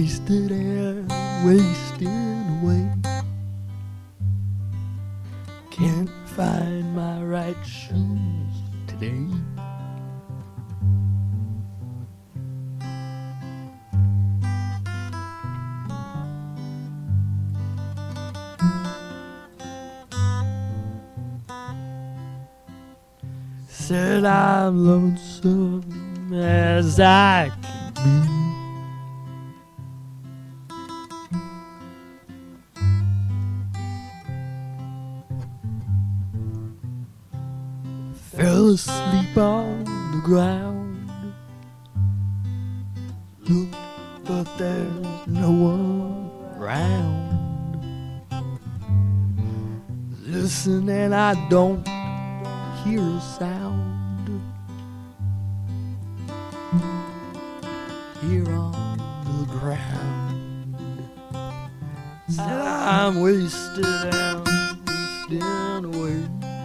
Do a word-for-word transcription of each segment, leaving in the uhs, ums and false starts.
wasted and wasting away. Can't find my right shoes today. Said I'm lonesome as I can be. Fell asleep on the ground. Look, but there's no one around. Listen and I don't hear a sound. Here on the ground. Said I'm wasted and wasting away.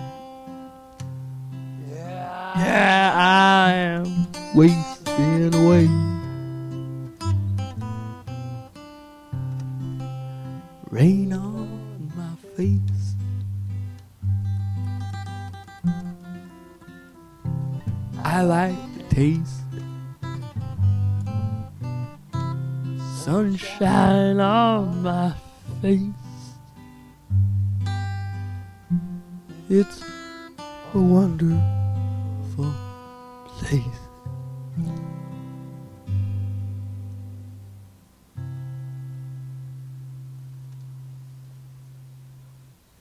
Yeah, I am wasting away. Rain on my face. I like the taste. Sunshine on my face. It's a wonderful place.